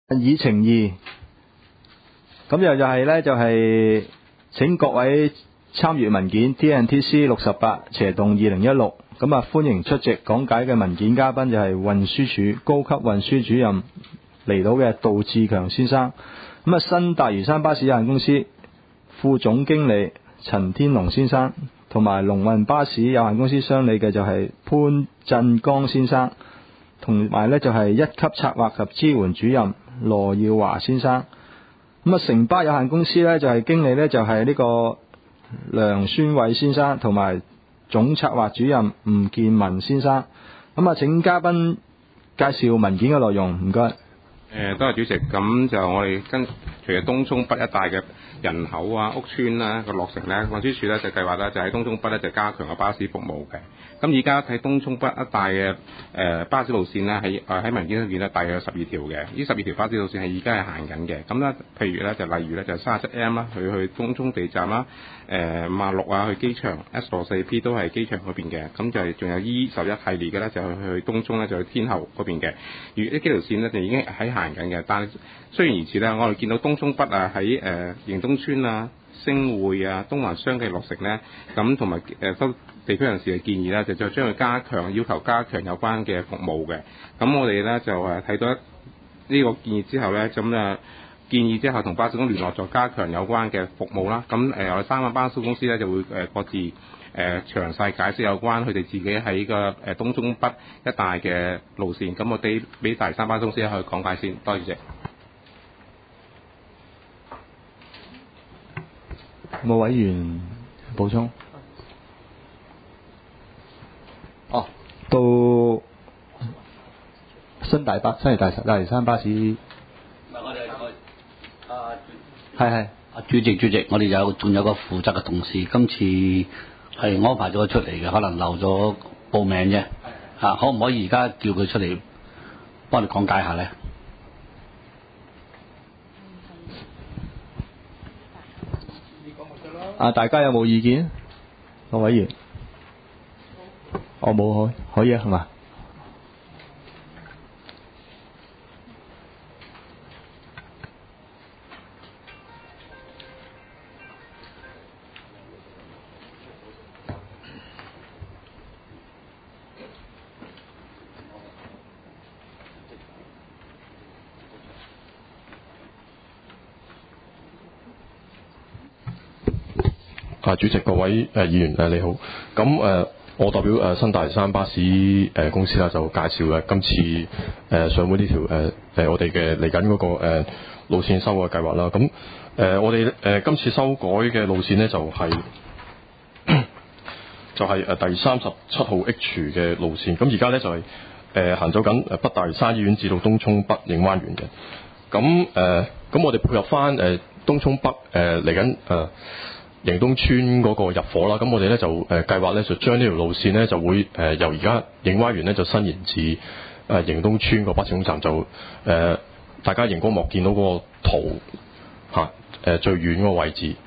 議程2，咁又係呢，就係請各位參閱文件 TNTC 68/2016，咁啊歡迎出席講解嘅文件嘉賓就係運輸署高級運輸主任嚟到嘅杜志強先生，咁啊新大嶼山巴士有限公司副總經理陳天龍先生，同埋龍運巴士有限公司商理嘅就係潘振剛先生，同埋呢就係一級策劃及支援主任羅耀華先生。咁啊城巴有限公司呢就係經理呢就係呢個梁宣偉先生，同埋總策劃主任吳建文先生。咁啊請嘉賓介紹文件嘅內容，唔該。 多謝主席。咁就我哋除咗東涌北一帶嘅人口啊、屋邨啦個落成咧，運輸署咧就計劃咧就喺東涌北咧就加強個巴士服務嘅。咁而家睇東涌北一帶嘅巴士路線咧，喺文件裏邊咧大約有12條嘅。呢12條巴士路線係而家係行緊嘅。咁咧譬如咧就例如咧就 37M 啦，去東涌地站啦，56啊去機場 S64P 都係機場嗰邊嘅。咁就係仲有 E11系列嘅咧就去東涌咧就去天后嗰邊嘅。而呢幾條線咧就已經喺行緊嘅，但係雖然如此咧，我哋見到東涌北啊喺迎東邨啊、星匯啊、東環相繼落成咧，咁同埋收地區人士嘅建議咧，就將佢要求加強有關嘅服務嘅。咁我哋咧就睇到呢個建議之後咧，咁建議之後同巴士公聯絡，就加強有關嘅服務啦。咁我哋3間巴士公司咧就會各自詳細解釋有關佢哋自己喺個東涌北一帶嘅路線。咁我哋俾第3巴士公司去講解先。多謝主席。 冇委員補充。到新大嶼山巴士。唔係我哋係主席，我哋仲有個負責嘅同事，今次係安排咗佢出嚟嘅，可能漏咗報名啫。可唔可以而家叫佢出嚟幫你講解下咧？ 大家有冇意見？各位委員，我冇可以係嘛？ 主席、各位議員你好。咁我代表新大嶼山巴士公司啦，就介紹今次上會呢條我哋嘅嚟緊嗰個路線修改計劃啦。咁我哋今次修改嘅路線呢，就係第37號 H 嘅路線。咁而家呢，就係行走緊北大嶼山醫院至到東涌北影灣園嘅。咁我哋配合翻東涌北嚟緊迎東邨嗰個入伙啦，咁我哋咧就計劃咧就將呢條路線咧就會由而家影灣園咧就伸延至迎東邨個巴士總站，就大家熒光幕見到嗰個圖最遠嗰個位置。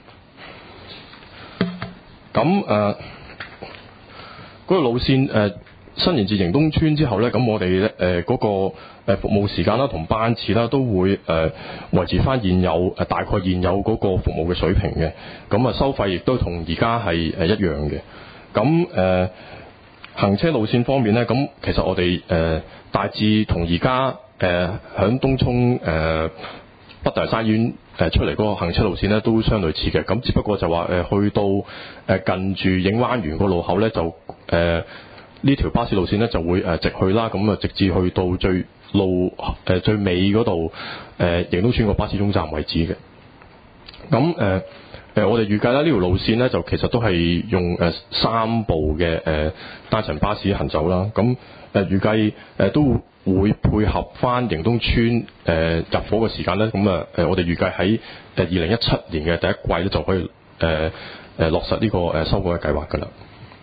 咁嗰個路線伸延至迎東邨之後咧，咁我哋咧嗰個服務時間啦同班次啦都會維持翻大概現有嗰個服務嘅水平嘅。咁收費亦都同而家係一樣嘅。咁行車路線方面咧，咁其實我哋大致同而家響東涌北大嶼山醫院出嚟嗰個行車路線咧都相類似嘅。咁只不過就話去到近住影灣園個路口咧就呢條巴士路線咧就會直去啦，咁直至去到最尾嗰度迎東邨個巴士總站為止嘅。咁我哋預計啦，呢條路線咧就其實都係用3部嘅單層巴士行走啦。咁預計都會配合翻迎東邨入伙嘅時間咧。咁我哋預計喺2017年嘅第一季咧就可以落實呢個修改嘅計劃㗎啦。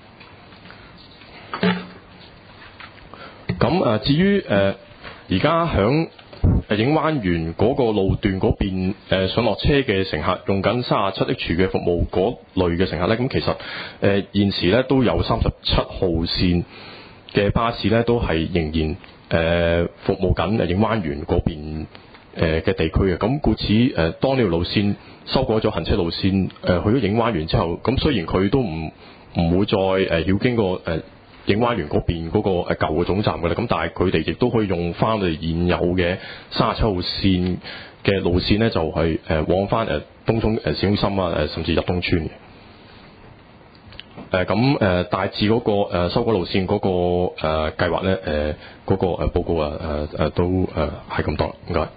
咁至於而家響影灣園嗰個路段嗰邊上落車嘅乘客用緊37H 嘅服務嗰類嘅乘客咧，咁其實現時咧都有37號線嘅巴士咧都係仍然服務緊影灣園嗰邊嘅地區嘅。咁故此當呢條路線修改咗行車路線去咗影灣園之後，咁雖然佢都唔會再要經過影灣園嗰邊嗰個舊嘅總站嘅啦，咁但係佢哋亦都可以用翻我哋現有嘅37號線嘅路線咧，就係往翻東涌市中心啊，甚至入東村嘅。大致嗰個修改路線嗰個計劃咧，嗰個報告都係咁多，唔該。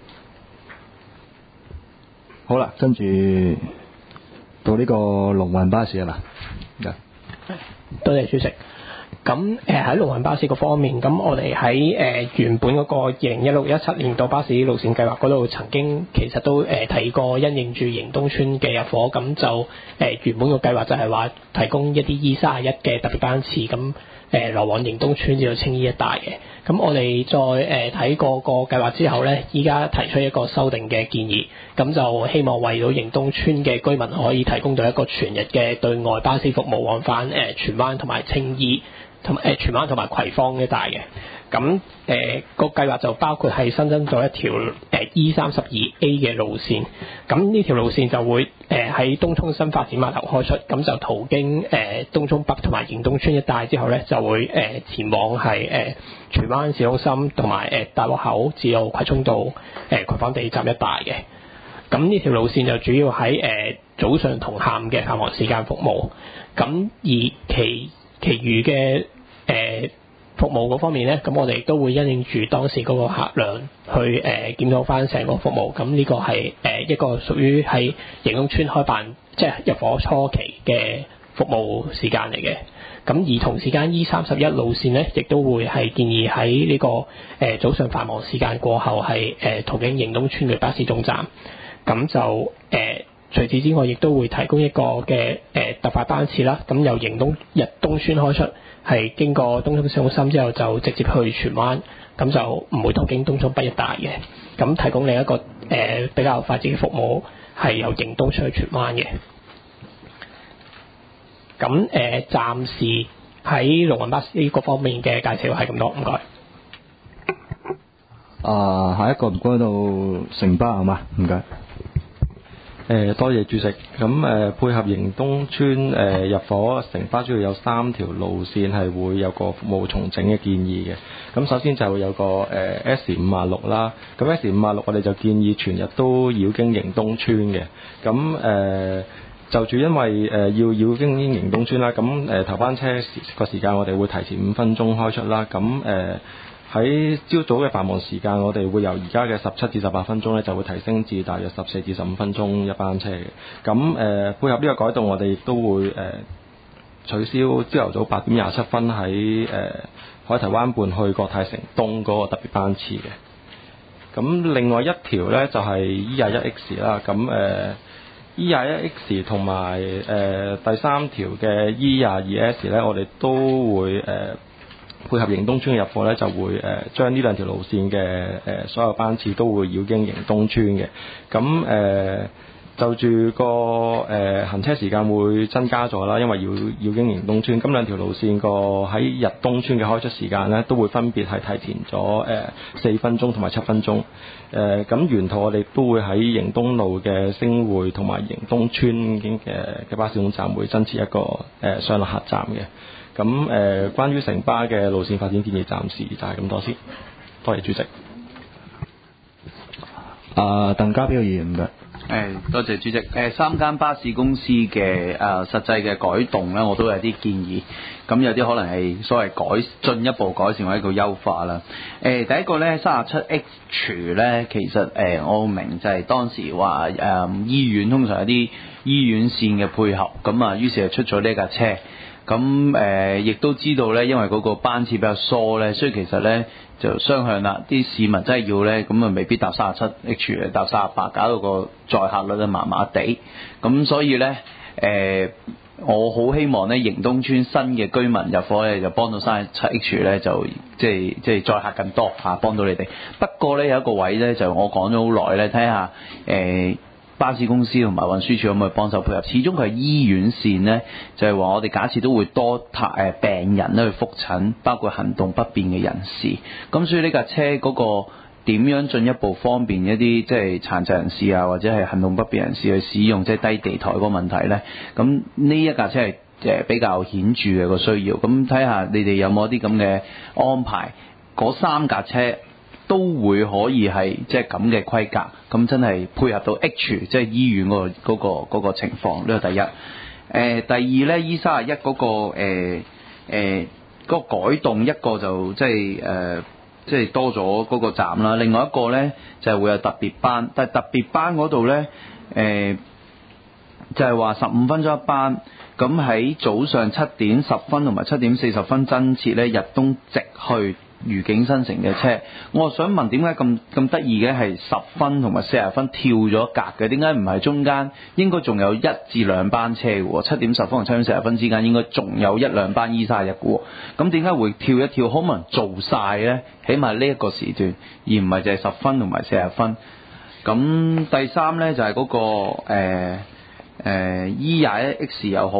好啦，跟住到呢個龍運巴士啦， 多謝主席。咁喺龍運巴士嗰方面，咁我哋喺原本嗰個2016-17年度巴士路線計劃嗰度，曾經其實都提過，因應住迎東村嘅入伙，咁就原本個計劃就係話提供一啲 E31嘅特別班次，咁來往迎東村至到青衣一帶嘅。咁我哋再睇過個計劃之後呢，依家提出一個修訂嘅建議，咁就希望為到迎東村嘅居民可以提供到一個全日嘅對外巴士服務，往返荃灣同埋青衣。同埋荃灣同埋葵芳一帶嘅，咁個計劃就包括係新增咗一條E32A 嘅路線，咁呢條路線就會喺東涌新發展碼頭開出，咁就途經東涌北同埋迎東村一帶之後咧，就會前往係荃灣市中心同埋大窩口至到葵涌道葵芳地站一帶嘅。咁呢條路線就主要喺早上同下午嘅繁忙時間服務，咁而其餘嘅服務嗰方面咧，咁我哋都會因應住當時嗰個客量去檢討翻成個服務。咁呢個係一個屬於喺迎東村開辦即係入伙初期嘅服務時間嚟嘅。咁而同時間 E31路線咧，亦都會係建議喺呢個早上繁忙時間過後係途經迎東村嘅巴士總站。咁就除此之外，亦都會提供一個嘅特快班次啦。咁由迎東東村開出，係經過東涌市中心之後，就直接去荃灣，咁就唔會途經東涌北一帶嘅。咁提供另一個比較快捷嘅服務，係由迎東出去荃灣嘅。咁暫時喺龍運巴士呢個方面嘅介紹係咁多，唔該。 下一個唔該到城巴係嘛？唔該。 多謝主席。咁配合迎東村入伙，城巴主要有3條路線係會有個服務重整嘅建議嘅。咁首先就會有個S56啦。咁 S56我哋就建議全日都繞經迎東村嘅。咁就住因為要繞經迎東村啦，咁頭班車個時間我哋會提前5分鐘開出啦。咁喺朝早嘅繁忙時間，我哋會由而家嘅17至18分鐘咧，就會提升至大約14至15分鐘一班車嘅。咁配合呢個改動，我哋亦都會取消朝頭早8點27分喺海堤灣畔去國泰城東嗰個特別班次嘅。咁另外一條咧就係 E21X 啦。咁E21X 同埋第3條嘅 E22S 咧，我哋都會配合迎東村嘅入伙咧，就會將呢兩條路線嘅所有班次都會繞經迎東村嘅。咁就住個行車時間會增加咗啦，因為要經迎東村。咁兩條路線個喺日東村嘅開出時間咧，都會分別係提前咗4分鐘同埋7分鐘。咁沿途我哋都會喺迎東路嘅星匯同埋迎東村嘅巴士總站會增設一個上落客站嘅。咁關於城巴嘅路線發展建議，暫時就係咁多先。多謝主席。 鄧家彪議員嘅。 多謝主席。3間巴士公司嘅實際嘅改動咧，我都有啲建議。咁有啲可能係所謂進一步改善或者叫優化啦。第一個咧37H 咧，其實我明就係當時話醫院通常有啲醫院線嘅配合，咁啊於是就出咗呢架車。咁亦都知道咧，因為嗰個班次比較疏咧，所以其實咧就雙向啦。啲市民真係要咧，咁啊未必搭37H，搭38，搞到個載客率都麻麻地。咁所以咧，我好希望咧，迎東村新嘅居民入伙咧，就幫到37H咧，就即係載客更多嚇，幫到你哋。不過咧有一個位咧，就我講咗好耐咧，睇下巴士公司同埋運輸署可唔可以幫手配合？始終佢係醫院線呢，就係話我哋假設都會多病人咧去覆診，包括行動不便嘅人士。咁所以呢架車嗰個點樣進一步方便一啲即係殘疾人士啊，或者係行動不便人士去使用即係低地台嗰個問題呢？咁呢一架車係比較顯著嘅個需要。咁睇下你哋有冇一啲咁嘅安排，嗰3架車都會可以係即係咁嘅規格，咁真係配合到 H 即係醫院嗰個情況。呢個第一。第二呢 E31嗰個改動，一個就即係多咗嗰個站啦，另外一個呢，就係會有特別班，但係特別班嗰度呢，就係話15分鐘一班，咁喺早上7點10分同埋7點40分增設呢日東直去愉景新城嘅車。我想問點解咁得意嘅係10分同埋40分跳咗一格嘅？點解唔係中間應該仲有1至2班車嘅喎？7點10分同7點40分之間應該仲有1、2班 E31嘅喎。咁點解會跳一跳？可唔可能做晒呢？起碼呢一個時段，而唔係就係10分同埋40分。咁第三呢，就係嗰個E21X 又好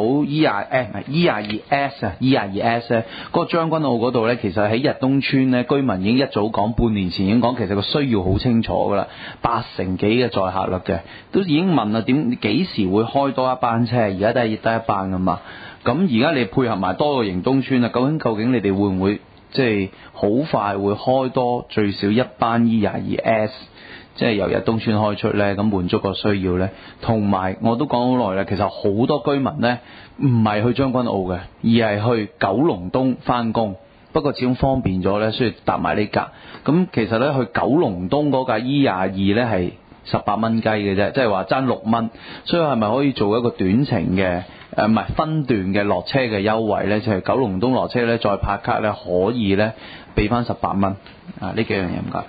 ，E22S 咧，嗰個將軍澳嗰度呢，其實喺日東村呢，居民已經一早講，半年前已經講，其實個需要好清楚噶啦，80%幾嘅載客率嘅，都已經問啦，幾時會開多一班車？而家都係得一班噶嘛。咁而家你配合埋多個迎東村啊，究竟你哋會唔會即係好快會開多最少一班 E22S？即係由日東村開出呢，咁滿足個需要呢。同埋我都講好耐啦，其實好多居民呢唔係去將軍澳嘅，而係去九龍東返工。不過始終方便咗呢，所以搭埋呢架。咁其實呢，去九龍東嗰架 E22呢係18蚊雞嘅啫，即係話爭6蚊。所以係咪可以做一個短程嘅唔係分段嘅落車嘅優惠呢？就係九龍東落車呢，再拍卡呢，可以呢俾翻18蚊。呢幾樣嘢唔該。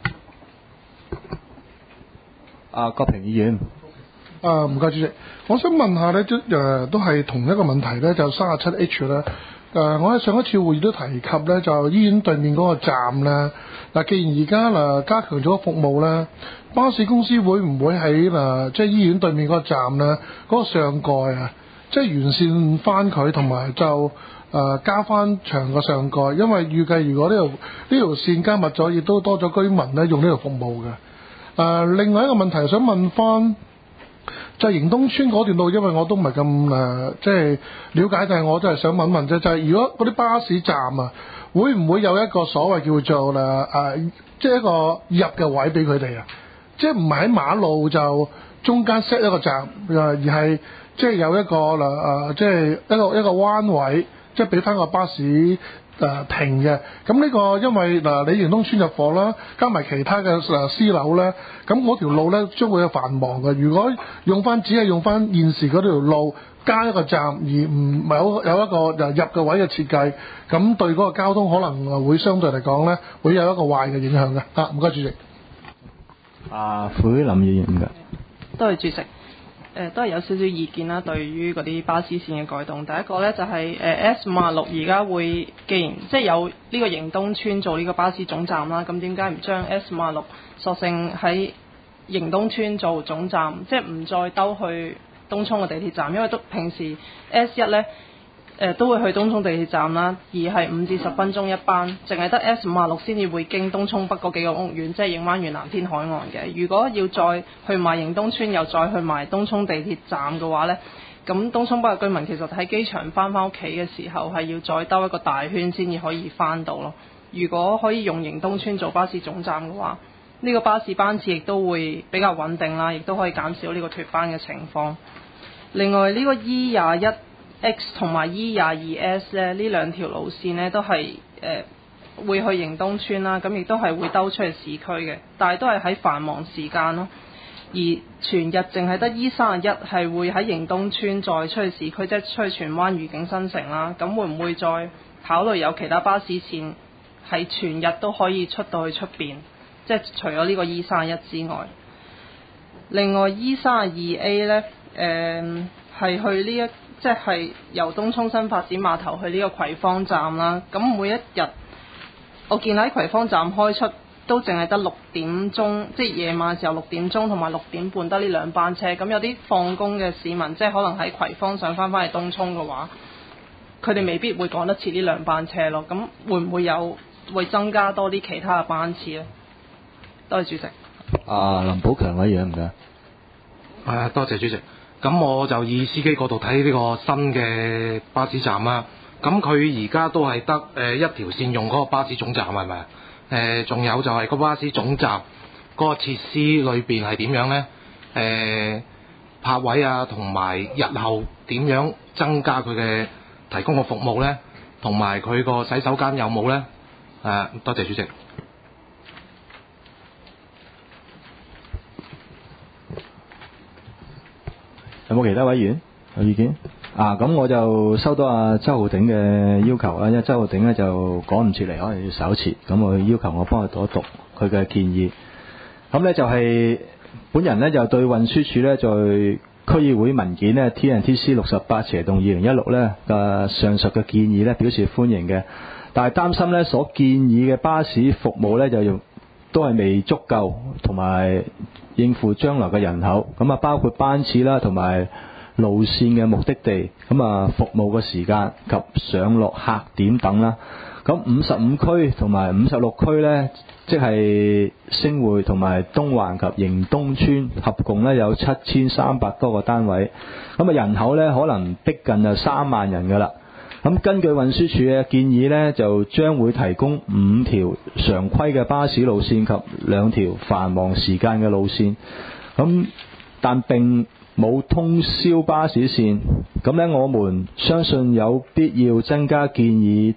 郭平議員， 唔該主席，我想問下呢，都係同一個問題呢，就37H 咧。我喺上一次會議都提及呢，就醫院對面嗰個站呢。嗱，既然而家加強咗服務呢，巴士公司會唔會喺即係醫院對面嗰個站呢，嗰個上蓋啊，即係完善翻佢，同埋就加翻長個上蓋，因為預計如果呢條線加密咗，亦都多咗居民呢用呢條服務嘅。另外一個問題想問翻，就係迎東村嗰段路，因為我都唔係咁即係了解，但係我都係想問啫，就係如果嗰啲巴士站啊，會唔會有一個所謂叫做即係一個入嘅位俾佢哋啊？即係唔係喺馬路就中間 set 一個站，而係即係有一個即係一個彎位，即係俾翻個巴士停嘅。咁呢個因為你迎東村入伙啦，加埋其他嘅私樓咧，咁嗰條路咧將會有繁忙嘅。如果只係用翻現時嗰條路加一個站，而唔係有一個入嘅位嘅設計，咁對嗰個交通可能會相對嚟講咧，會有一個壞嘅影響嘅。唔該主席。 傅林議員嘅。 多謝主席。都係有少少意見啦，對於嗰啲巴士線嘅改動。第一個呢，就係S56而家會，既然即係有呢個迎東村做呢個巴士總站啦，咁點解唔將 S56索性喺迎東村做總站，即係唔再兜去東涌嘅地鐵站？因為平時 S1 呢都會去東涌地鐵站啦，而係5至10分鐘一班，淨係得 S56先至會經東涌北嗰幾個屋苑，即係映灣園、藍天海岸嘅。如果要再去埋迎東村，又再去埋東涌地鐵站嘅話呢，咁東涌北嘅居民其實喺機場翻屋企嘅時候係要再兜一個大圈先至可以翻到咯。如果可以用迎東村做巴士總站嘅話，呢個巴士班次亦都會比較穩定啦，亦都可以減少呢個脫班嘅情況。另外呢個 E21X 同埋 E22S 咧，呢兩條路線呢都係會去迎東村啦，咁亦都係會兜出去市區嘅，但係都係喺繁忙時間咯。而全日淨係得 E31係會喺迎東村再出去市區，即係出去荃灣愉景新城啦。咁會唔會再考慮有其他巴士線係全日都可以出到去出邊？即係除咗呢個 E31之外，另外 E32A 呢係去呢即係由東涌新發展碼頭去呢個葵芳站啦。咁每一日我見喺葵芳站開出都淨係得6點鐘，即係夜晚時候6點鐘同埋6點半得呢兩班車。咁有啲放工嘅市民，即係可能喺葵芳想翻去東涌嘅話，佢哋未必會趕得切呢兩班車咯。咁會唔會會增加多啲其他嘅班次咧？多謝主席。 林寶強委員唔該。 多謝主席。咁我就以司機角度睇呢個新嘅巴士站啦。咁佢而家都係得一條線用嗰個巴士總站係咪啊？仲有就係個巴士總站嗰個設施裏邊係點樣呢？泊位啊，同埋日後點樣增加佢嘅提供嘅服務呢？同埋佢個洗手間有冇呢？多謝主席。 有冇其他委員有意見？咁我就收到阿周浩鼎嘅要求啦，因為周浩鼎咧就趕唔切嚟，可能要稍遲，咁我要求我幫佢讀一讀佢嘅建議。咁咧就係本人咧就對運輸署咧在區議會文件咧 TNTC 68/2016咧嘅上述嘅建議咧表示歡迎嘅，但係擔心咧所建議嘅巴士服務咧都係未足夠，同埋應付將來嘅人口，咁包括班次啦，同埋路線嘅目的地，服務嘅時間及上落客點等啦。咁55區同埋56區呢，即係星匯同埋東環及迎東村合共呢有7300多個單位，人口呢可能逼近就3萬人㗎啦。咁根據運輸署嘅建議呢，就將會提供5條常規嘅巴士路線及2條繁忙時間嘅路線，但並冇通宵巴士線。咁呢，我們相信有必要增加建議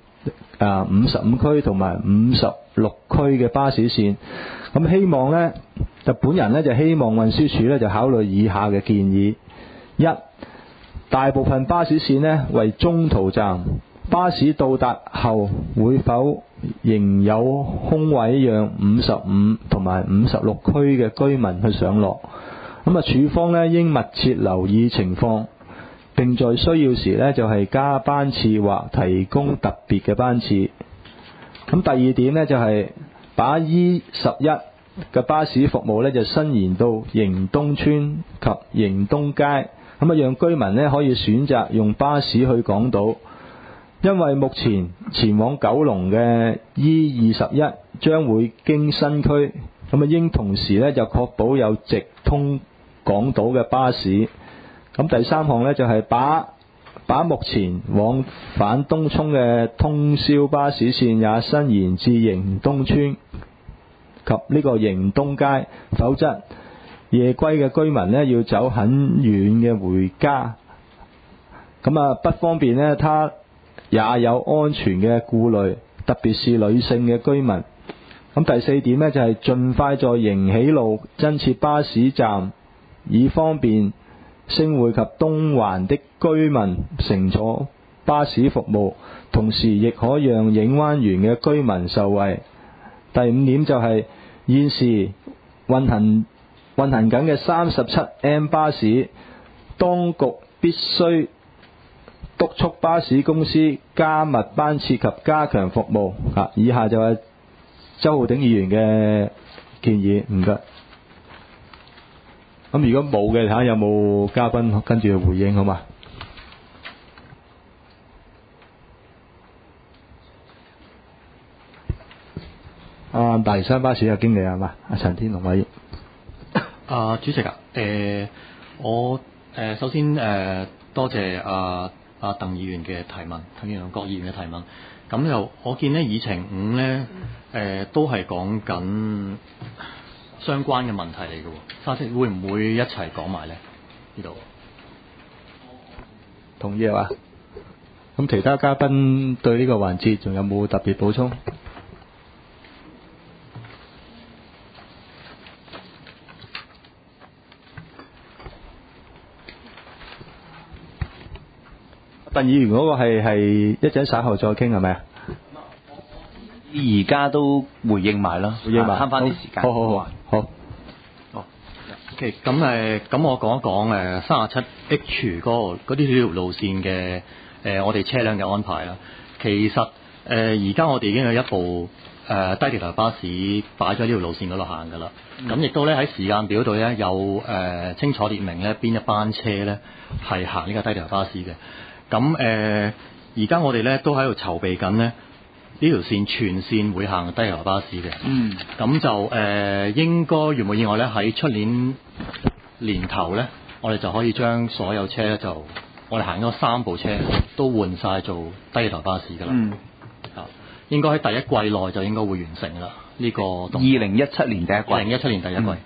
55區同埋56區嘅巴士線。咁希望呢，本人呢就希望運輸署呢就考慮以下嘅建議：一、大部分巴士線呢為中途站，巴士到達後會否仍有空位讓55同埋56區嘅居民去上落？署方呢應密切留意情況，並在需要時呢就係加班次或提供特別嘅班次。第二點呢就係把 E11嘅巴士服務呢就伸延到迎東村及迎東街，讓居民呢可以選擇用巴士去港島。因為目前前往九龍嘅 E21將會經新區，應同時呢就確保有直通港島嘅巴士。第三項呢就係把目前往返東涌嘅通宵巴士線也伸延至迎東村及呢個迎東街，否則夜歸嘅居民呢要走很遠嘅回家，不方便呢，他也有安全嘅顧慮，特別是女性嘅居民。第四點呢，就係盡快在迎喜路增設巴士站，以方便星匯及東環的居民乘坐巴士服務，同時亦可讓影灣園嘅居民受惠。第五點就係現時運行緊嘅 37M 巴士，當局必須督促巴士公司加密班次及加強服務。以下就係周浩鼎議員嘅建議，唔該。如果冇嘅，睇下有冇嘉賓跟住去回應，好嘛？大嶼山巴士嘅經理係嘛？陳天龍委員。 主席我首先多謝鄧議員嘅提問，鄧議員郭議員嘅提問。咁就我見呢議程5呢，都係講緊相關嘅問題嚟嘅喎，沙式會唔會一齊講埋呢？呢度同意啊？咁其他嘉賓對呢個環節仲有冇特別補充？鄧議員嗰個係一陣稍後再傾係咪啊？ 而家都回應埋啦，慳翻啲時間。 好。 OK， 咁我講一講37H 嗰啲條路線嘅我哋車輛嘅安排啦。其實而家我哋已經有一部低鐵台巴士擺咗呢條路線嗰度行㗎啦。咁亦都咧喺時間表度咧有清楚列明咧邊一班車咧係行呢個低鐵台巴士嘅。咁而家我哋咧都喺度籌備緊咧呢條線全線會行低鐵台巴士嘅。咁就應該如無意外咧喺出年年頭咧，我哋就可以將所有車咧就我哋行咗3部車都換晒做低鐵台巴士㗎啦。應該喺第一季內就應該會完成啦。呢個2017 年第一季。2017年第一季。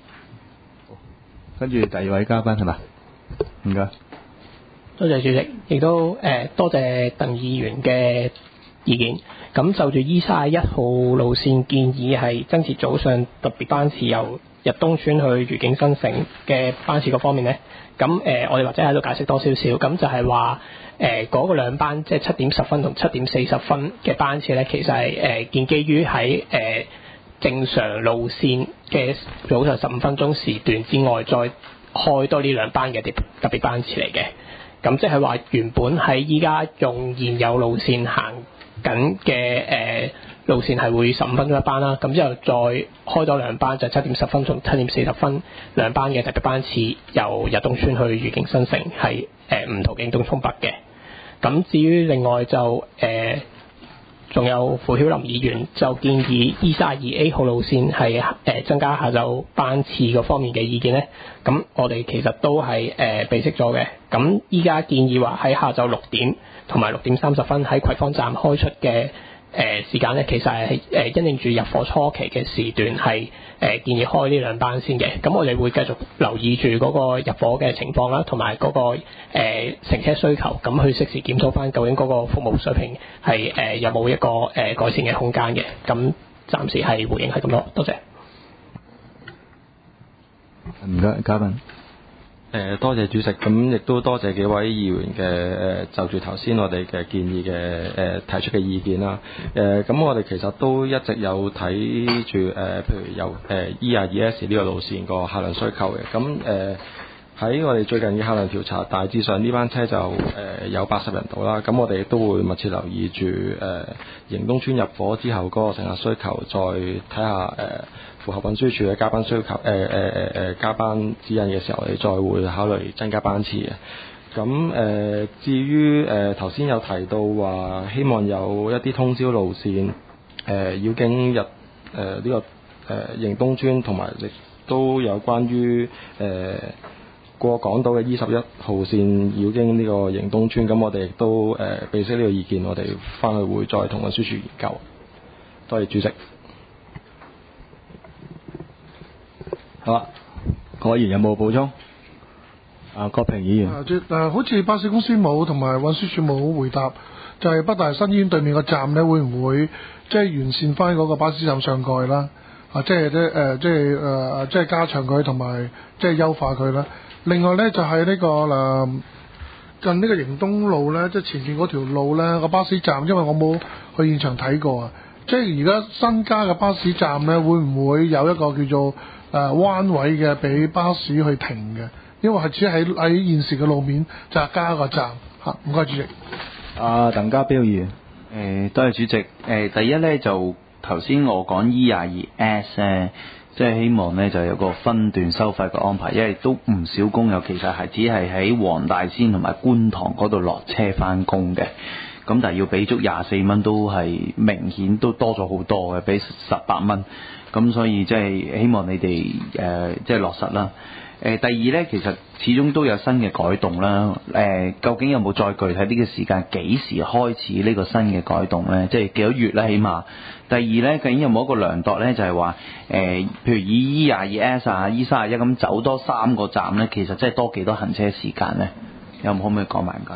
跟住第二位嘉賓係嘛？唔該。 多謝主席，亦都多謝鄧議員嘅意見。咁就住 E31號路線建議係增設早上特別班次由日東村去愉景新城嘅班次嗰方面呢，咁我哋或者喺度解釋多少少，咁就係話嗰個兩班即係7點10分同7點40分嘅班次呢，其實係建基於喺正常路線嘅早上15分鐘時段之外，再開多呢兩班嘅特別班次嚟嘅。咁即係話原本喺依家用現有路線行緊嘅路線係會15分鐘一班啦，咁之後再開多兩班就7點10分同7點40分兩班嘅特別班次，由日東村去愉景新城係唔途徑東涌北嘅。咁至於另外就仲有傅曉林議員就建議 E32A 號路線係增加下晝班次嗰方面嘅意見咧，咁我哋其實都係備悉咗嘅。咁依家建議話喺下晝6點同埋6點30分喺葵芳站開出嘅時間咧，其實係因應住入伙初期嘅時段係建議開呢兩班先嘅。咁我哋會繼續留意住嗰個入伙嘅情況啦，同埋嗰個乘車需求，咁去適時檢討翻究竟嗰個服務水平係有冇一個改善嘅空間嘅。咁暫時係回應係咁多，多謝。 唔該，嘉賓。 多謝主席，咁亦都多謝幾位議員嘅就住頭先我哋嘅建議嘅提出嘅意見啦。咁我哋其實都一直有睇住譬如有E22S 呢個路線個客量需求嘅。咁喺我哋最近嘅客量調查，大致上呢班車就有80人到啦。咁我哋亦都會密切留意住迎東村入伙之後嗰個乘客需求，再睇下符合運輸署嘅加班需求加班指引嘅時候，我哋再會考慮增加班次嘅。咁至於頭先有提到話，希望有一啲通宵路線要經呢個迎東村，同埋亦都有關於過港島嘅 E11號線要經呢個迎東村。咁我哋亦都備悉呢個意見，我哋翻去會再同運輸署研究。多謝主席。 好啊，各位議員有冇補充？郭平議員。 好似巴士公司冇，同埋運輸署冇回答，就係北大新醫院對面個站咧，會唔會即係完善翻嗰個巴士站上蓋啦？即係加長佢，同埋即係優化佢啦。另外咧就係呢個近呢個迎東路咧，即係前面嗰條路咧個巴士站，因為我冇去現場睇過啊。即係而家新加嘅巴士站咧，會唔會有一個叫做彎位嘅俾巴士去停嘅？因為係只喺現時嘅路面就係加個站嚇。唔該主席。 鄧家彪議員。 多謝主席。第一咧就頭先我講 E22S 咧，即係希望咧就有個分段收費嘅安排，因為都唔少工友其實係只係喺黃大仙同埋觀塘嗰度落車翻工嘅。咁但係要俾足24蚊都係明顯都多咗好多嘅，俾18蚊。咁所以即係希望你哋即係落實啦。第二呢，其實始終都有新嘅改動啦。究竟有冇再具體呢個時間幾時開始呢個新嘅改動呢？即係幾多月呢？起碼。第二呢，究竟有冇一個量度呢？就係話譬如以 E22S 啊、E31咁走多3個站呢，其實即係多幾多行車時間呢？有冇可唔可以講埋唔該？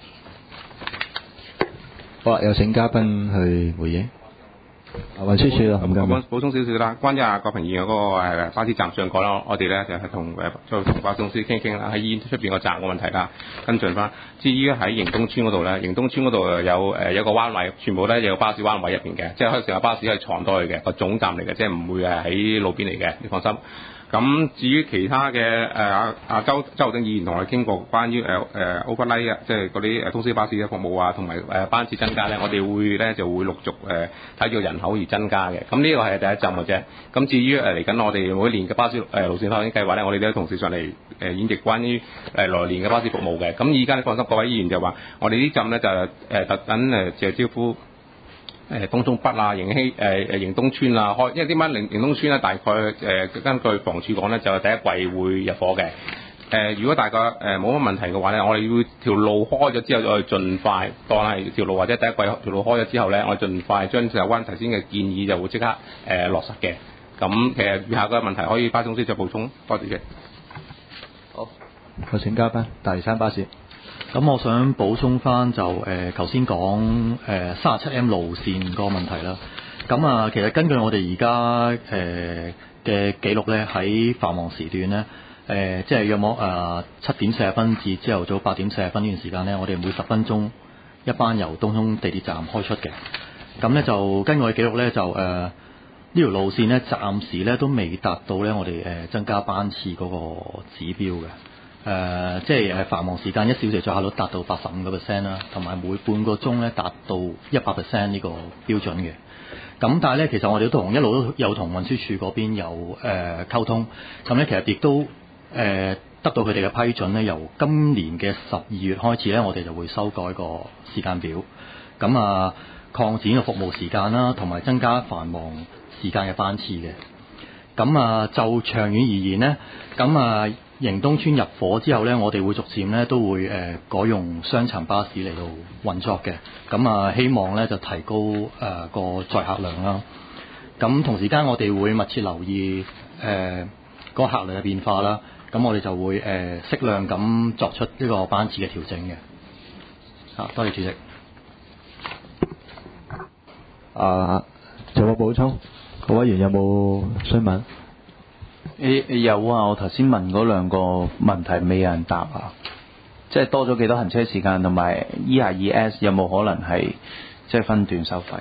好啊，有請嘉賓去回應。運輸署啦， 我補充少少啦。關於郭平議員嗰個巴士站上蓋啦，我哋咧就係同巴士公司傾傾啦，喺醫院出邊個站嘅問題啦，跟進翻。至於喺迎東村嗰度咧，迎東村嗰度有個彎位，全部咧有個巴士彎位入邊嘅，即係可以成個巴士係藏多去嘅個總站嚟嘅，即係唔會喺路邊嚟嘅，你放心。 咁至於其他嘅周浩鼎議員同我哋傾過關於overnight 即係嗰啲通宵巴士嘅服務啊，同埋班次增加咧，我哋就會陸續睇住人口而增加嘅。咁呢個係第一陣嘅啫。咁至於嚟緊我哋每年嘅巴士路線發展計劃咧，我哋都有同事上嚟演繹關於來年嘅巴士服務嘅。咁而家你放心，各位議員就話我哋呢陣咧就特緊借招呼。東涌北啊、迎東村啊，因為點解迎東村咧，大概根據房署講咧，就係第一季會入伙嘅。如果大家冇乜問題嘅話咧，我哋要條路開咗之後，再盡快當係條路或者第一季條路開咗之後咧，我哋盡快將有關頭先嘅建議就會即刻落實嘅。咁其實以下嘅問題可以巴總司再補充，多謝嘅。 好，有請嘉賓大嶼山巴士。 咁我想補充翻就頭先講37M 路線個問題啦。咁啊，其實根據我哋而家嘅記錄咧，喺繁忙時段咧，即係約莫7點40分至朝頭早8點40分呢段時間咧，我哋每10分鐘一班由東涌地鐵站開出嘅。咁咧就根據我嘅記錄咧，就呢條路線咧暫時咧都未達到咧我哋增加班次嗰個指標嘅。即係繁忙時間1小時載客率達到85%啦，同埋每半個鐘咧達到100% 呢個標準嘅。咁但係咧，其實我哋一路都有同運輸署嗰邊有溝通，咁咧其實亦都得到佢哋嘅批准咧，由今年嘅12月開始咧，我哋就會修改個時間表，咁啊擴展個服務時間啦，同埋增加繁忙時間嘅班次嘅。咁啊就長遠而言咧，咁啊迎東村入伙之後咧，我哋會逐漸咧都會改用雙層巴士嚟到運作嘅。咁啊，希望咧就提高個載客量啦。咁同時間我哋會密切留意個客量嘅變化啦。咁我哋就會適量咁作出呢個班次嘅調整嘅。多謝主席。 做個補充，各位議員有冇詢問？ 有啊，我頭先問嗰兩個問題未有人答啊，即係多咗幾多行車時間，同埋 ERES 有冇可能係即係分段收費？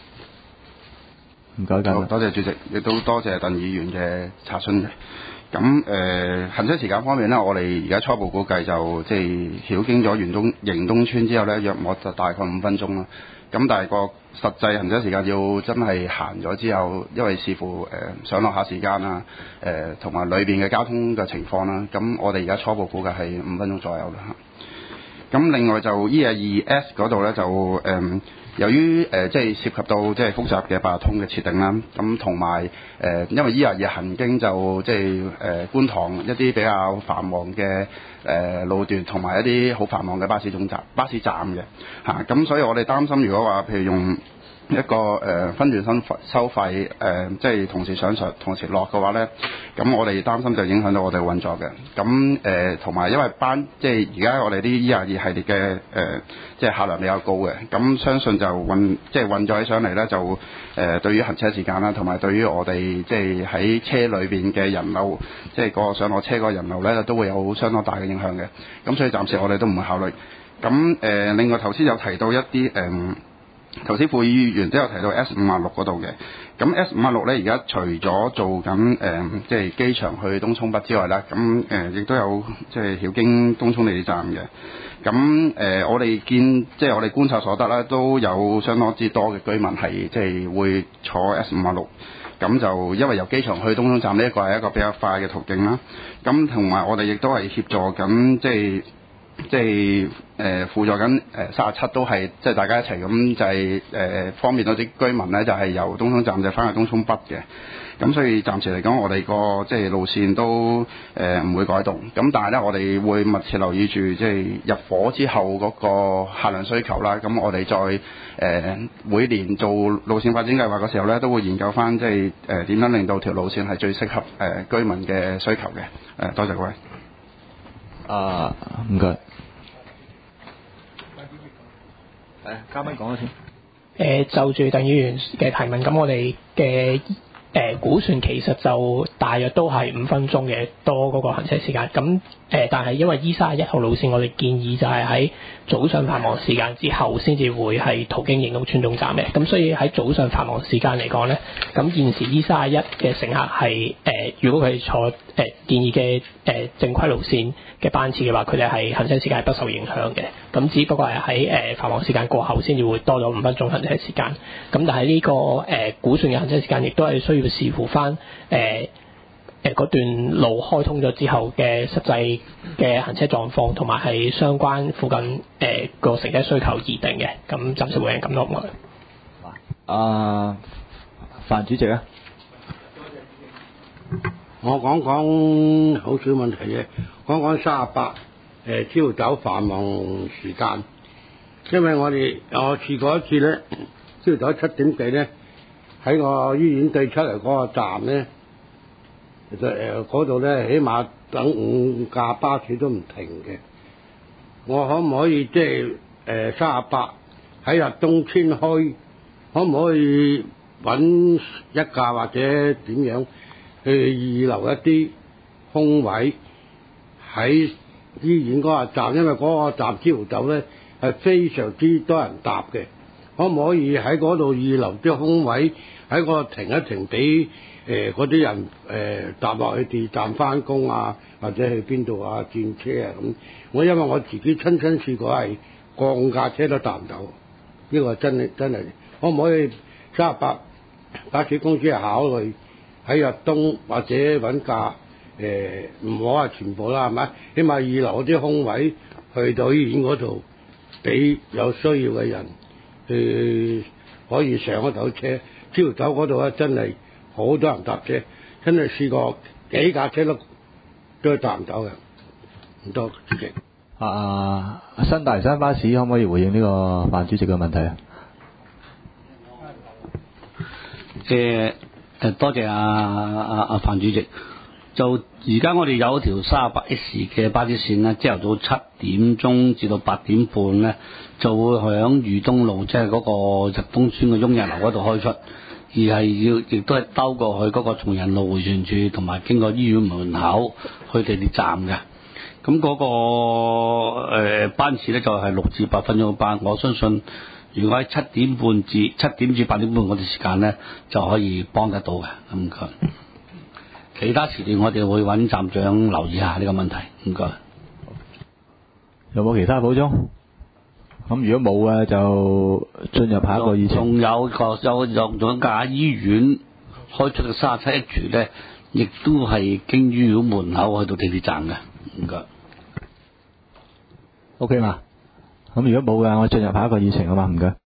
唔該， 多謝主席，亦都多謝鄧議員嘅查詢嘅。咁行車時間方面呢，我哋而家初步估計就即係曉經咗迎東村之後呢，約莫就大概5分鐘啦。咁但係個實際行車時間要真係行咗之後，因為視乎上落客時間啦，同埋裏邊嘅交通嘅情況啦，咁我哋而家初步估計係5分鐘左右啦。咁另外就 ERES 嗰度咧就由於即係涉及到即係複雜嘅八達通嘅設定啦，咁同埋因為 ERES 行經就即係觀塘一啲比較繁忙嘅路段，同埋一啲好繁忙嘅巴士站嘅嚇，咁所以我哋擔心如果話譬如用一個分段收費即係同時上同時落嘅話咧，咁我哋擔心就影響到我哋運作嘅。咁同埋因為即係而家我哋啲 ERES 系列嘅即係客量比較高嘅，咁相信就運載起上嚟咧，就對於行車時間啦，同埋對於我哋即係喺車裏邊嘅人流，即係個上落車個人流咧，都會有相當大嘅影響嘅。咁所以暫時我哋都唔會考慮。咁另外頭先有提到一啲頭先副議員都有提到 S56嗰度嘅，咁 S56咧而家除咗做緊即係機場去東涌北之外啦，咁亦都有即係曉經東涌地鐵站嘅。咁我哋即係我哋觀察所得啦，都有相當之多嘅居民係即係會坐 S56。咁就因為由機場去東涌站呢一個係一個比較快嘅途徑啦。咁同埋我哋亦都係協助緊即係輔助緊37都係即係大家一齊咁就係方便到啲居民咧，就係由東涌站就翻去東涌北嘅。咁所以暫時嚟講，我哋個即係路線都唔會改動。咁但係咧，我哋會密切留意住即係入伙之後嗰個客量需求啦。咁我哋再每年做路線發展計劃嘅時候咧，都會研究翻即係點樣令到條路線係最適合居民嘅需求嘅。多謝各位。 唔該。嘉賓講咗先。 就住鄧議員嘅提問，咁我哋嘅估算其實就大約都係5分鐘嘅多嗰個行車時間。咁但係因為 E31號路線，我哋建議就係喺早上繁忙時間之後先至會係途經迎東村總站嘅。咁所以喺早上繁忙時間嚟講咧，咁現時 E31嘅乘客係如果佢哋坐建議嘅正規路線嘅班次嘅話，佢哋係行車時間係不受影響嘅。咁只不過係喺繁忙時間過後先至會多咗5分鐘行車時間。咁但係呢個估算嘅行車時間亦都係需要視乎翻嗰段路開通咗之後嘅實際嘅行車狀況，同埋係相關附近個乘車需求而定嘅。咁暫時會係咁多范主席啊， 我講講好少問題嘅，講講38朝早繁忙時間，因為我試過一次咧，朝早7點幾咧，喺個醫院對出嚟嗰個站咧，其實嗰度咧起碼等5架巴士都唔停嘅。我可唔可以即係38喺入東村開，可唔可以揾一架或者點樣去預留一啲空位喺醫院嗰個站？因為嗰個站朝早咧係非常之多人搭嘅，可唔可以喺嗰度預留啲空位喺嗰度停一停，俾嗰啲人搭落去地站翻工啊，或者去邊度啊轉車啊咁？因為我自己親身試過係過5架車都搭唔到，呢個真係可唔可以38巴士公司考慮喺入東或者揾架唔好話全部啦，係咪？起碼預留啲空位去到醫院嗰度，俾有需要嘅人可以上得到車。朝早嗰度咧真係好多人搭車，真係試過幾架車都搭唔到嘅。唔多主席。 新大嶼山巴士可唔可以回應呢個范主席嘅問題啊？ 多謝范主席。就而家我哋有一條 38S 嘅巴士線咧，朝頭早7點鐘至到8點半咧，就會響裕東路，即係嗰個入東村嘅雍日樓嗰度開出，而係亦都係兜過去嗰個松仁路迴旋處，同埋經過醫院門口去地鐵站嘅。咁嗰個班次咧就係6至8分鐘嘅班，我相信如果喺7點至8點半嗰段時間咧，就可以幫得到嘅。唔該。其他時段我哋會揾站長留意下呢個問題。唔該。 有冇其他補充？咁如果冇嘅就進入下一個議程。 仲有架醫院開出嘅37H咧，亦都係經醫院門口去到地鐵站嘅。唔該。 OK 嘛？咁如果冇嘅，我進入下一個議程啊嘛，唔該。